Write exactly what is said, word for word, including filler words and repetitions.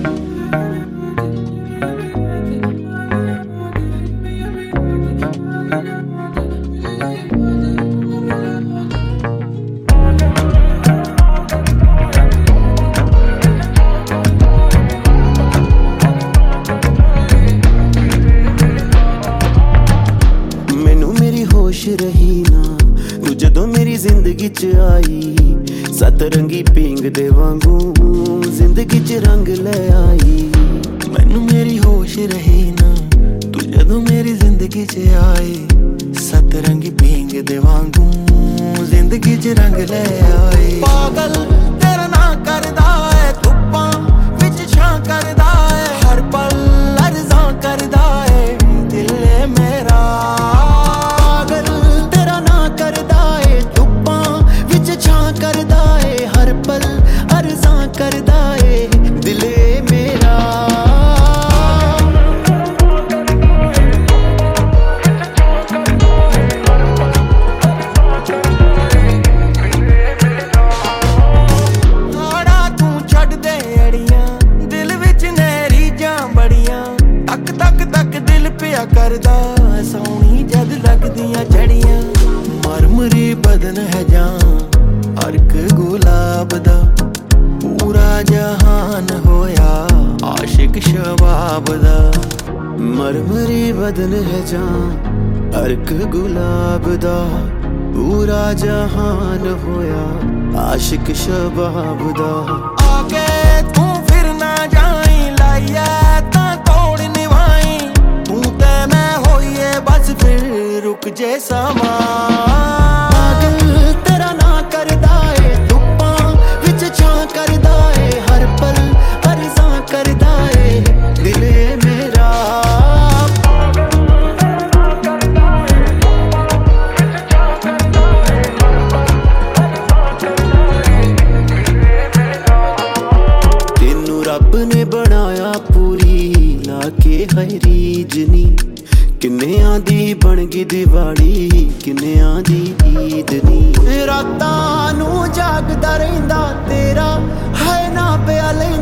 रही ना तू जदों मेरी जिंदगी च आई सतरंगी पींग दे वांगू जिंदगी च रंग ले आई। मैनू मेरी होश रही ना तू जदों मेरी जिंदगी च आई सतरंगी पींग दे वांगू जिंदगी च रंग ले आई। पागल तेरा ना करदा है धुप्पां विच छां करदा है हर पल अर्ज़ां करदा है दिल मेरा। करदा है हर पल अर्ज़ां करदा है दिले मेरा। आड़ा तू छड्ड दे अड़ियां दिल विच नैरी जां बड़ियां तक तक तक दिल पिया करदा सोहनी जद लगदियां झड़ियां। मरमरी बदन है जां अर्क गुलाब दा पूरा जहान होया आशिक शबाब दा। मरमरी बदन है जान अर्क गुलाब दा पूरा जहान होया आशिक शबाब दा। आगे तू फिर ना जाई लाइया तां तोड़ निभाई तू ते मैं होइए बस फिर रुक जे समा। रब ने बनाया पूरी लाके है रीजनी किन्नियां दी बन गई दिवाली किन्नियां दी ईद नी। रातां नू जागदा रहिंदा तेरा है ना प्याले